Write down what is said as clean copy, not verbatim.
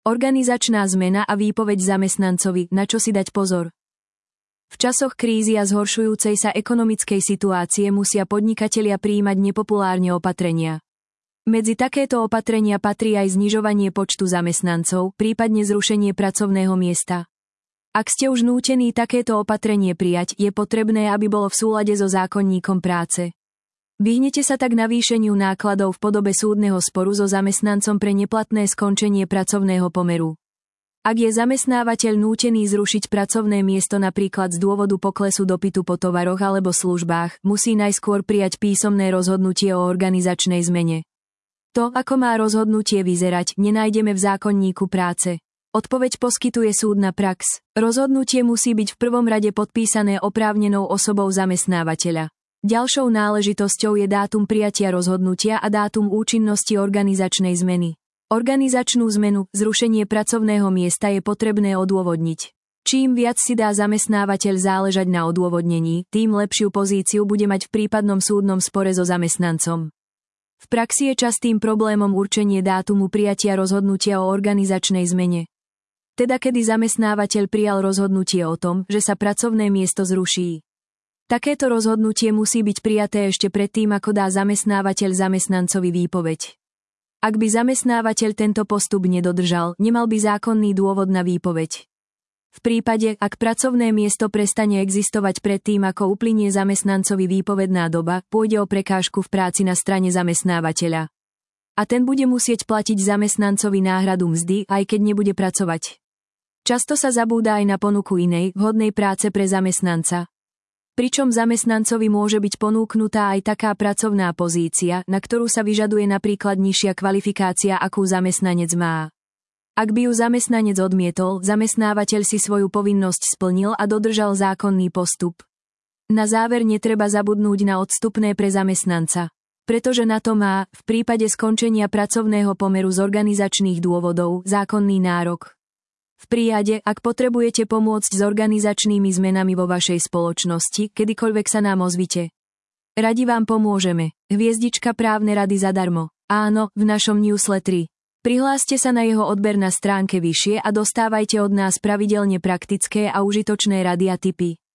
Organizačná zmena a výpoveď zamestnancovi, na čo si dať pozor. V časoch krízy a zhoršujúcej sa ekonomickej situácie musia podnikatelia prijímať nepopulárne opatrenia. Medzi takéto opatrenia patrí aj znižovanie počtu zamestnancov, prípadne zrušenie pracovného miesta. Ak ste už nútení takéto opatrenie prijať, je potrebné, aby bolo v súlade so zákonníkom práce. Vyhnete sa tak navýšeniu nákladov v podobe súdneho sporu so zamestnancom pre neplatné skončenie pracovného pomeru. Ak je zamestnávateľ nútený zrušiť pracovné miesto napríklad z dôvodu poklesu dopytu po tovaroch alebo službách, musí najskôr prijať písomné rozhodnutie o organizačnej zmene. To, ako má rozhodnutie vyzerať, nenájdeme v zákonníku práce. Odpoveď poskytuje súdna prax. Rozhodnutie musí byť v prvom rade podpísané oprávnenou osobou zamestnávateľa. Ďalšou náležitosťou je dátum prijatia rozhodnutia a dátum účinnosti organizačnej zmeny. Organizačnú zmenu, zrušenie pracovného miesta je potrebné odôvodniť. Čím viac si dá zamestnávateľ záležať na odôvodnení, tým lepšiu pozíciu bude mať v prípadnom súdnom spore so zamestnancom. V praxi je častým problémom určenie dátumu prijatia rozhodnutia o organizačnej zmene. Teda kedy zamestnávateľ prijal rozhodnutie o tom, že sa pracovné miesto zruší. Takéto rozhodnutie musí byť prijaté ešte predtým, ako dá zamestnávateľ zamestnancovi výpoveď. Ak by zamestnávateľ tento postup nedodržal, nemal by zákonný dôvod na výpoveď. V prípade, ak pracovné miesto prestane existovať predtým, ako uplynie zamestnancovi výpovedná doba, pôjde o prekážku v práci na strane zamestnávateľa. A ten bude musieť platiť zamestnancovi náhradu mzdy, aj keď nebude pracovať. Často sa zabúda aj na ponuku inej, vhodnej práce pre zamestnanca. Pričom zamestnancovi môže byť ponúknutá aj taká pracovná pozícia, na ktorú sa vyžaduje napríklad nižšia kvalifikácia, akú zamestnanec má. Ak by ju zamestnanec odmietol, zamestnávateľ si svoju povinnosť splnil a dodržal zákonný postup. Na záver netreba zabudnúť na odstupné pre zamestnanca. Pretože na to má, v prípade skončenia pracovného pomeru z organizačných dôvodov, zákonný nárok. V prípade, ak potrebujete pomôcť s organizačnými zmenami vo vašej spoločnosti, kedykoľvek sa nám ozvite. Radi vám pomôžeme. Hviezdička právne rady zadarmo. Áno, v našom newsletteri. Prihláste sa na jeho odber na stránke vyššie a dostávajte od nás pravidelne praktické a užitočné rady a tipy.